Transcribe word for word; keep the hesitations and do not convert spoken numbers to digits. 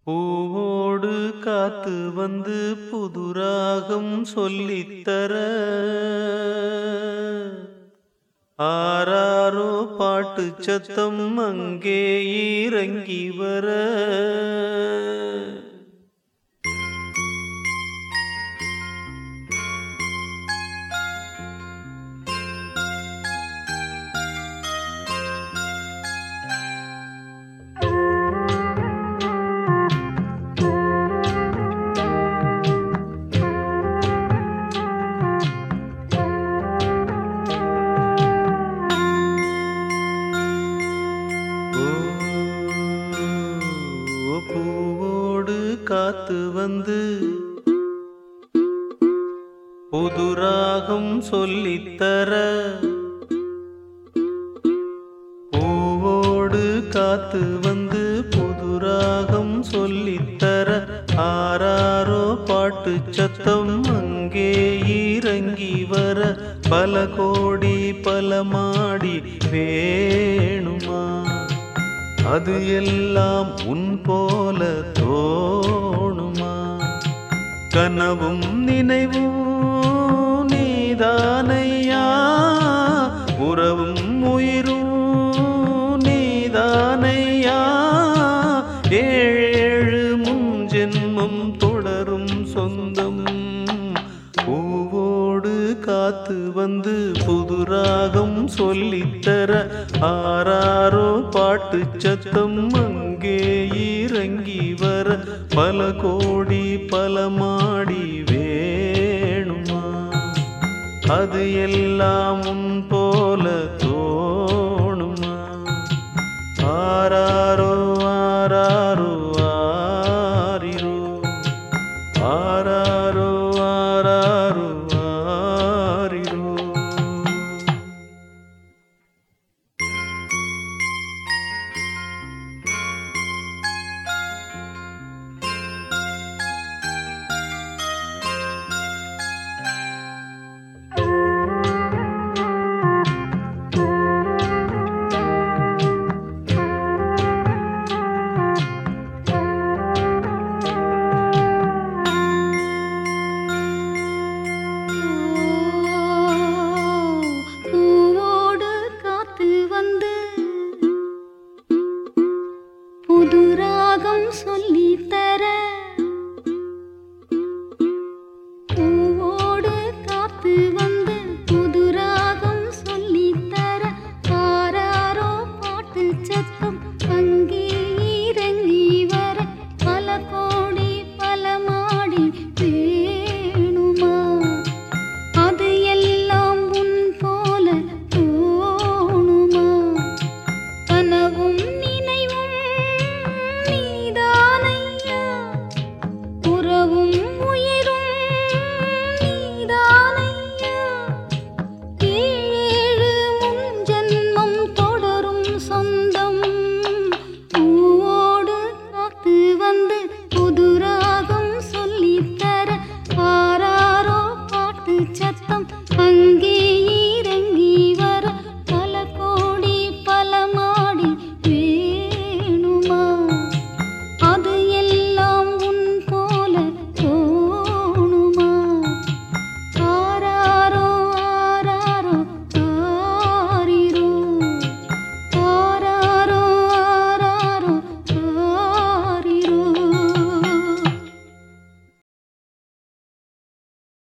பூவோடு காத்து வந்து புதுராகம் சொல்லித்தர ஆராரோ பாட்டு சத்தம் அங்கே இறங்கி வர பூவோடு காத்து வந்து புதுராகம் சொல்லித்தர பூவோடு காத்து வந்து புதுராகம் சொல்லித்தர ஆராரோ பாட்டு சத்தம் அங்கே இறங்கி வர பல கோடி பல மாடி வேணுமா அது எல்லாம் உன் போல தோணுமா கனவும் நினைவும் நீதானையா உறவும் உயிரும் நீதானையா ஏழேழு முன்ஜென்மம் தொடரும் சொந்தம் பூவோடு காத்து வந்து புதுராகம் சொல்லித்தர ஆராரோ பாட்டு சத்தம் அங்கே இறங்கி வர பல கோடி பல மாடி வேணுமா அது எல்லாம் உன் போல தோணுமா ஆரா